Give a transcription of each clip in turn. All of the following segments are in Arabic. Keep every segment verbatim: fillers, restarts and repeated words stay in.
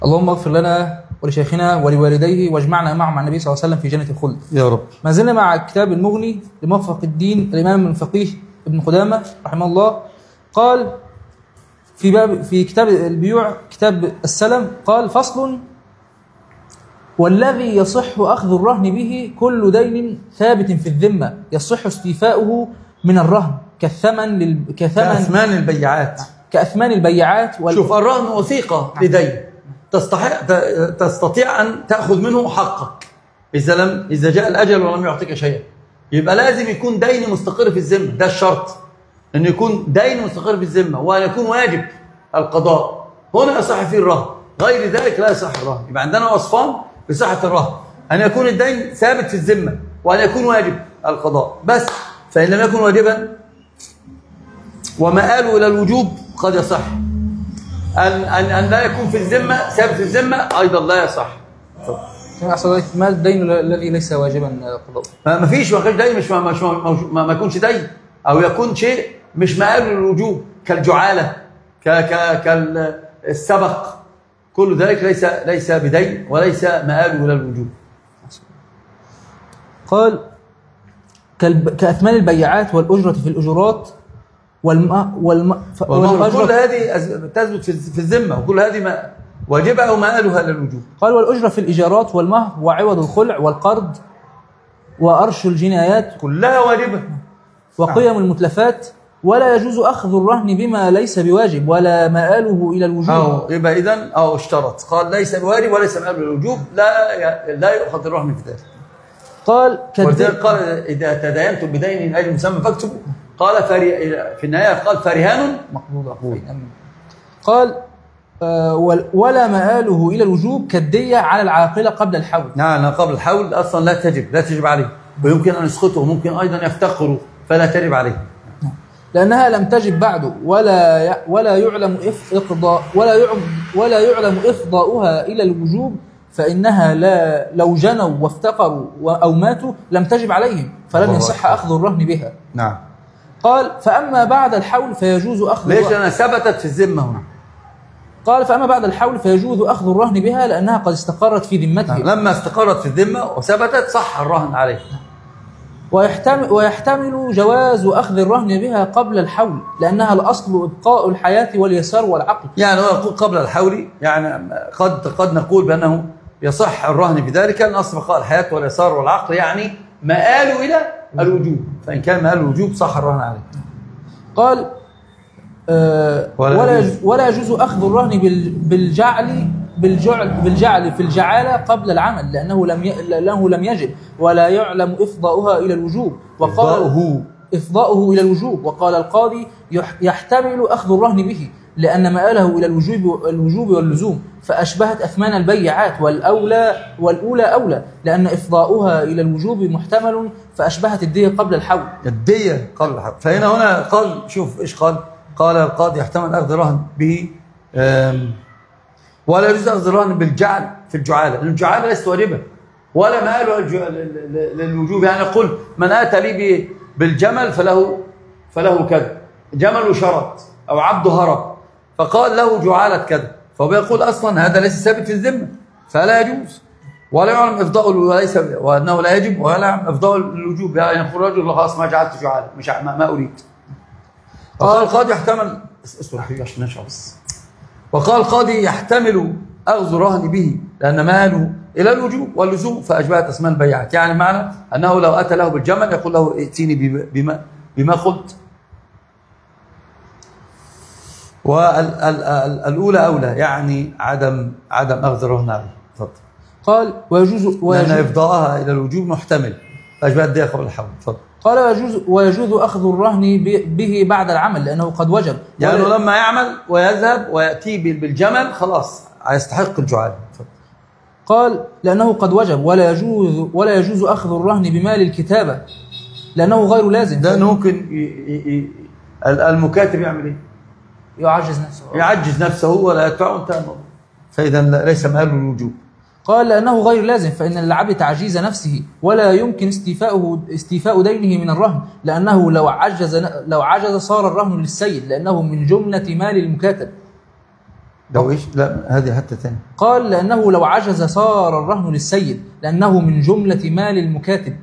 اللهم اغفر لنا ولشيخنا ولوالديه واجمعنا معهم مع النبي صلى الله عليه وسلم في جنة الخلد يا رب. ما زلنا مع كتاب المغني لموفق الدين الإمام الفقيه ابن قدامة رحمه الله. قال في باب في كتاب البيوع كتاب السلم قال: فصل: والذي يصح أخذ الرهن به كل دين ثابت في الذمة يصح استيفاؤه من الرهن كالثمن لل... كثمن كأثمان البيعات كأثمان البيعات وال... شوف، الرهن وثيقة لدين تستطيع تستطيع أن تأخذ منه حقك إذا لم إذا جاء الأجل ولم يعطيك شيئا. يبقى لازم يكون دين مستقر في الذمة، ده الشرط، أن يكون دين مستقر في الذمة وأن يكون واجب القضاء، هنا يصح فيه الرهن، غير ذلك لا يصح الرهن. يبقى عندنا وصفان في صحة الرهن: أن يكون الدين ثابت في الذمة وأن يكون واجب القضاء بس. فإن لم يكن واجبا ومآله إلى الوجوب قد يصح. أن, أن, أن لا يكون في الذمة ثابت في الذمة أيضا لا يصح. ما الدين الذي ليس واجبا قضاء؟ ما فيش، ما فيش دين مش ما, مش ما, ما يكونش دين، أو يكون شيء مش مآله للوجوب كالجعالة كالسبق، كل ذلك ليس ليس بدين وليس مآله إلى الوجوب. قال: كأثمان البيعات والأجرة في الأجرات والم والم والأجرة كل هذه تثبت في الذمة، وكل هذه واجبة أو مآلها للوجوب. قال: والأجرة في الإيجارات والمهر وعوض الخلع والقرض وأرش الجنايات كلها واجبة. وقيم المتلفات. ولا يجوز أخذ الرهن بما ليس بواجب ولا مآله إلى الوجوب. أو يبقى إذن أو اشترط، قال ليس بواجب وليس مآله إلى الوجوب، لا لا يؤخذ الرهن في ذلك. قال ولذلك قال: إذا تداينتم بدين من أجل مسمى فاكتبوا. قال في النهاية قال: فرهان مقبول. قال: آه ولا مآله إلى الوجوب كالدية على العاقلة قبل الحول. نعم، قبل الحول أصلا لا تجب لا تجب عليه، ويمكن أن يسقطه وممكن أيضا يفتقره فلا تجب عليه، لأنها لم تجب بعد ولا ولا يعلم إفضاء ولا يعلم ولا يعلم إفضاؤها إلى الوجوب، فإنها لا لو جنوا وافتقروا أو ماتوا لم تجب عليهم فلن يصح أخذ الرهن بها. نعم. قال: فأما بعد الحول فيجوز أخذ ليش؟ لأنها ثبتت في الذمة هنا. قال: فأما بعد الحول فيجوز أخذ الرهن بها لأنها قد استقرت في ذمته. نعم. لما استقرت في الذمة وثبتت صح الرهن عليه. ويحتمل, ويحتمل جواز أخذ الرهن بها قبل الحول لأنها الأصل إبقاء الحياة واليسار والعقل. يعني هو يقول قبل الحول، يعني قد قد نقول بأنه يصح الرهن بذلك لأن أصل إبقاء الحياة واليسار والعقل، يعني مآله إلى الوجوب، فإن كان مآله الوجوب صح الرهن عليه. قال: آه ولا ولا يجوز أخذ الرهن بالجعل بالجعل بالجعل في الجعالة قبل العمل لأنه لم لأنه لم يجب ولا يعلم إفضاؤها إلى الوجوب. وقال إفضاؤه إفضاؤه إلى الوجوب. وقال القاضي: يحتمل أخذ الرهن به لأن مآله إلى الوجوب الوجوب واللزوم، فأشبهت أثمان البيعات والأولى والأولى أولى لأن إفضاؤها إلى الوجوب محتمل، فأشبهت الدية قبل الحول. الدية قبل الحول. فهنا هنا قال، شوف إيش قال قال القاضي: يحتمل أخذ الرهن به ولا يجوز أخذ الرهن بالجعل في الجعالة، لأن الجعالة ليست واجبة ولا مآله للوجوب. يعني يقول: من أتى لي بالجمل فله فله كذا، جمل شرط أو عبد هرب فقال له جعالة كذا، فهو يقول أصلا هذا ليس ثابت في الذمة فلا يجوز ولا يعلم إفضاءه وليس وأنه لا يجب ولا يعلم إفضاءه للوجوب. يعني يقول رجل: خلاص ما جعلت جعالة، مش ما أريد. وقال القاضي: يحتمل اسمع حبيبي عشان نشرب بس. وقال القاضي: يحتمل أخذ الرهن به لأن ماله إلى الوجوب واللزوم، فأشبهت أثمان البيعات. يعني معنى أنه لو أتى له بالجمل يقول له: ائتيني بما بما قلت. والأولى أولى، يعني عدم عدم أخذ الرهن عليه. تفضل. قال: ويجوز لأن إفضاءها إلى الوجوب محتمل، فأشبهت دي قبل الحول. تفضل. قال: ويجوز ويجوز أخذ الرهن به بعد العمل لأنه قد وجب. يعني لما يعمل ويذهب ويأتي بالجمل خلاص يستحق الجعالة. قال: لأنه قد وجب ولا يجوز ولا يجوز أخذ الرهن بمال الكتابة لأنه غير لازم. ده ممكن ي... ي... المكاتب يعمل إيه؟ يعجز نفسه يعجز نفسه ولا يدفعه انتهى الموضوع، فإذا ليس مآله الوجوب. قال: لأنه غير لازم فإن للعبد تعجيز نفسه ولا يمكن استيفاؤه استيفاء دينه من الرهن لأنه لو عجز لو عجز صار الرهن للسيد لأنه من جملة مال المكاتب. لو إيش؟ لا هذه حتى ثاني. قال لأنه لو عجز صار الرهن للسيد لأنه من جملة مال المكاتب.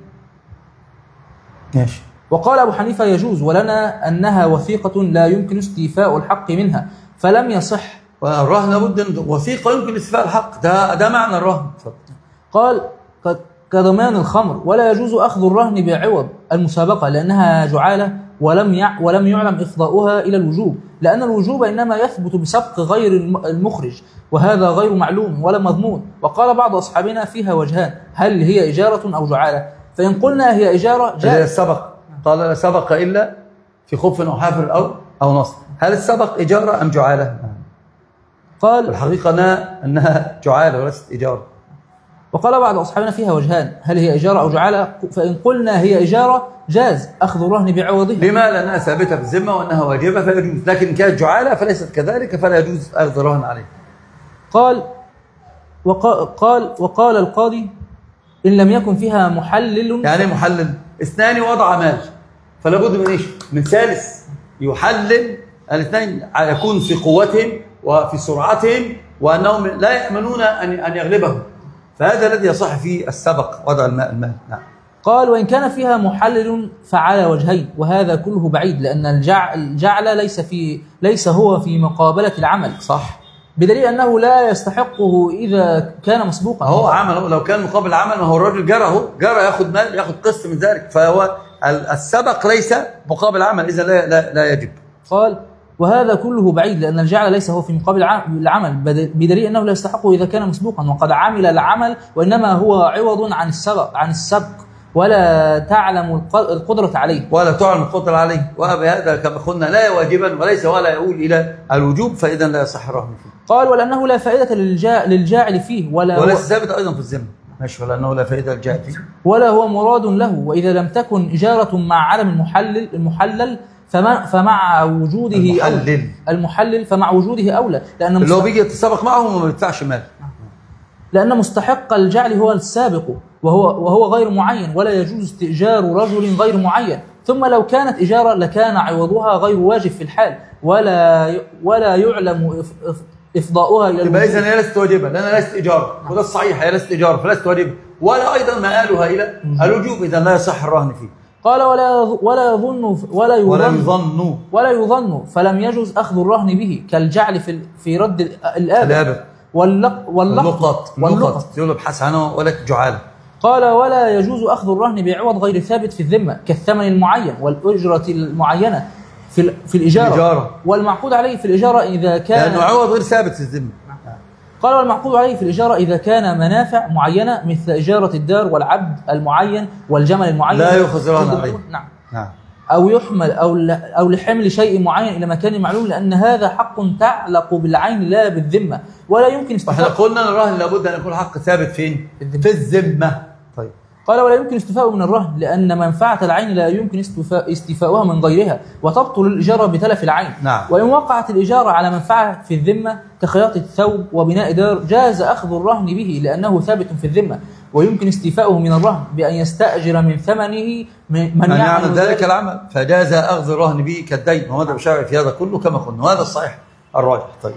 ماشي. وقال أبو حنيفة يجوز ولنا أنها وثيقة لا يمكن استيفاء الحق منها فلم يصح. والرهن لابد وثيقة يمكن استيفاء الحق، ده ده معنى الرهن. قال كضمان الخمر ولا يجوز أخذ الرهن بعوض المسابقة لأنها جعالة ولم يع ولم يعلم إفضاؤها إلى الوجوب لأن الوجوب إنما يثبت بسبق غير المخرج وهذا غير معلوم ولا مضمون. وقال بعض أصحابنا فيها وجهان هل هي إجارة أو جعالة فإن قلنا هي إجارة جاء السبق قال لا سبق إلا في خف أو حافر أو أو نصر، هل السبق إجارة أم جعالة؟ قال الحقيقة أنها, أنها جعالة وليست إجارة. وقال بعض أصحابنا فيها وجهان هل هي إجارة أو جعالة فإن قلنا هي إجارة جاز أخذ الرهن بعوضها. لما؟ لأنها ثابتة في الذمة وأنها واجبة فيجوز، لكن كانت جعالة فليست كذلك فلا يجوز أخذ الرهن عليه. قال وقال وقال القاضي إن لم يكن فيها محلل. يعني محلل اثنان وضع مال فلا بد من إيش؟ من ثالث يحلل الاثنين يكون في قوتهم وفي سرعتهم وأنهم لا يأمنون أن أن يغلبهم، فهذا الذي يصح فيه السبق وضع الماء المال. نعم. قال وإن كان فيها محلل فعلى وجهين وهذا كله بعيد لأن الجعل ليس في ليس هو في مقابلة العمل. صح. بدليل أنه لا يستحقه إذا كان مسبوقا. هو عمل لو كان مقابل العمل ما هو الراجل جرى هو جرى ياخذ مال ياخذ قسط من ذلك، فهو السبق ليس مقابل العمل إذا لا, لا لا يجب. قال وهذا كله بعيد لأن الجعل ليس هو في مقابل العمل بدليل أنه لا يستحقه إذا كان مسبوقا وقد عمل العمل وإنما هو عوض عن السبق عن السبق ولا تعلم القدرة عليه ولا تعلم القدرة عليه، وهذا كما قلنا لا واجبا وليس ولا يؤول إلى الوجوب فإذا لا يصح الرهن فيه. قال ولأنه لا فائدة للجاعل فيه ولا وليس ثابت أيضا في الذمة. ماشي. ولأنه لا فائدة للجاعل فيه ولا هو مراد له وإذا لم تكن إجارة مع عدم المحلل المحلل فمع, فمع وجوده المحلل المحلل فمع وجوده أولى لأن اللي هو بيجي يتسابق معه وما بيدفعش مال لأن مستحق الجعل هو السابق وهو وهو غير معين ولا يجوز استئجار رجل غير معين. ثم لو كانت إجارة لكان عوضها غير واجب في الحال ولا ولا يعلم إفضاؤها إلى يبقى إذن هي ليست واجبة لأنها ليست إجارة وده الصحيح هي ليست إجارة فليست واجبة ولا أيضا مآلها إلى الوجوب إذا لا يصح الرهن فيه. قال ولا ولا يظن ولا يظن ولا يظن ولا يظن فلم يجوز أخذ الرهن به كالجعل في في رد الآبق واللق واللقط واللقط يقول بحث عنه ولا جعالة. قال ولا يجوز أخذ الرهن بعوض غير ثابت في الذمة كالثمن المعين والأجرة المعينة في في الإجارة, الإجارة والمعقود عليه في الإجارة إذا كان لأنه عوض غير ثابت في الذمة. قال والمعقود عليه في الإجارة إذا كان منافع معينة مثل إجارة الدار والعبد المعين والجمل المعين لا يؤخذ رهن عليه. نعم. نعم. أو يحمل أو أو لحمل شيء معين إلى مكان معلوم لأن هذا حق تعلق بالعين لا بالذمة ولا يمكن استفاء. احنا قلنا ان الرهن لابد أن يكون حق ثابت فين؟ في الذمة. طيب. قال ولا يمكن استيفاؤه من الرهن لأن منفعة العين لا يمكن استيفاؤها من غيرها وتبطل الإجارة بتلف العين. نعم. وإن وقعت الإجارة على منفعة في الذمة كخياطة الثوب وبناء دار جاز أخذ الرهن به لأنه ثابت في الذمة ويمكن استيفاؤه من الرهن بأن يستأجر من ثمنه من, من يعمل ذلك العمل فجاز أخذ الرهن به كالدين وهذا بشرع في هذا كله كما قلنا وهذا الصحيح الراجح. طيب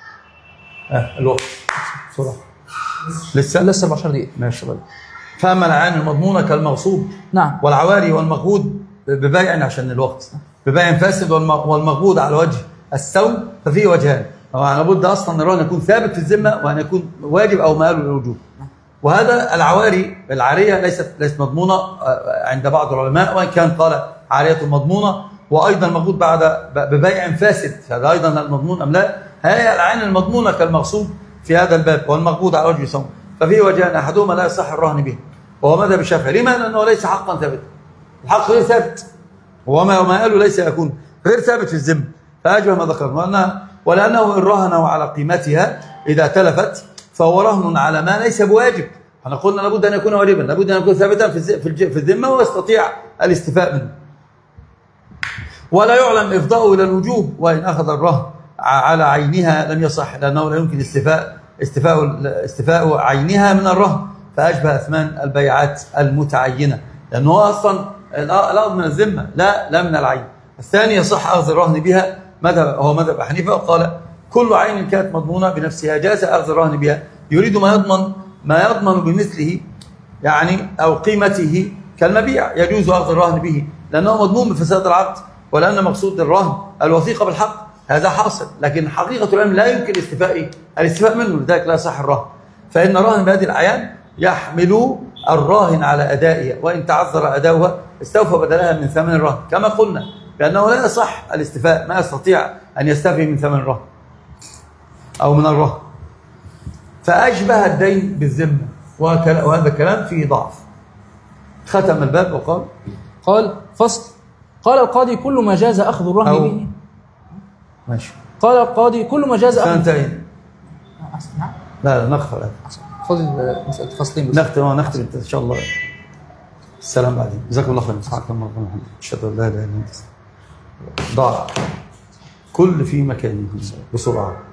آه الوقت بسرعة لسه لسه عشر دقيقة. ماشي. فأما العين المضمونة كالمغصوب نعم والعواري والمغبود ببيع عشان الوقت ببيع فاسد والمغبود على وجه السوم ففيه وجهان طبعا لابد أصلا الرهن يكون ثابت في الذمة وأن يكون واجب أو مآله للوجوب. وهذا العواري العارية ليست ليست مضمونة عند بعض العلماء وإن كان قال عارية مضمونة وأيضا المغبود بعد ببيع فاسد هذا أيضا المضمون أم لا. هي العين المضمونة كالمغصوب في هذا الباب والمغبود على وجه السوم ففيه وجهان أحدهما لا يصح الرهن به وهو مذهب الشافعي. لما؟ لأنه ليس حقا ثابتا الحق غير ثابت وما مآله ليس يكون غير ثابت في الذمة فأجمع ما ذكرنا ولأنه إن رهنوا على قيمتها إذا تلفت فهو رهن على ما ليس بواجب. احنا قلنا لابد أن يكون واجبا لابد أن يكون ثابتا في الذمة ويستطيع الاستيفاء منه ولا يعلم إفضاؤه إلى الوجوب وإن أخذ الرهن على عينها لم يصح لأنه لا يمكن استيفاء استيفاء استيفاء عينها من الرهن فأشبه أثمان البيعات المتعينة لأنه هو أصلا الأرض من الذمة لا لا من العين. الثاني يصح أخذ الرهن بها مذهب هو مذهب حنيفة وقال كل عين كانت مضمونة بنفسها جاز أخذ الرهن بها. يريد ما يضمن ما يضمن بمثله يعني أو قيمته كالمبيع، يجوز أخذ الرهن به لأنه مضمون بفساد العقد، ولأن مقصود الرهن الوثيقة بالحق، هذا حاصل. لكن حقيقة الأمر لا يمكن الاستفاء الاستفاء منه، لذلك لا يصح الرهن. فإن الرهن بهذه الأعيان يحمل الراهن على أدائها، وإن تعذر أداؤها استوفى بدلها من ثمن الرهن، كما قلنا بأنه لا يصح الاستفاء، ما يستطيع أن يستفي من ثمن الرهن أو من الرهن. فأشبه الدين بالذمة، وهذا كلام فيه ضعف. ختم الباب وقال قال فصل. قال القاضي كل ما جاز أخذ الرهن به. ماشي. قال القاضي كل ما جاز أخذ. سنتين. لا لا نخفى الآن. فضل مسألة فصلين. نختم نختم إن شاء الله. السلام بعدين. جزاكم الله خير. سبحانك اللهم وبحمدك أشهد أن لا إله إلا أنت. ضاع كل في مكانه بسرعة.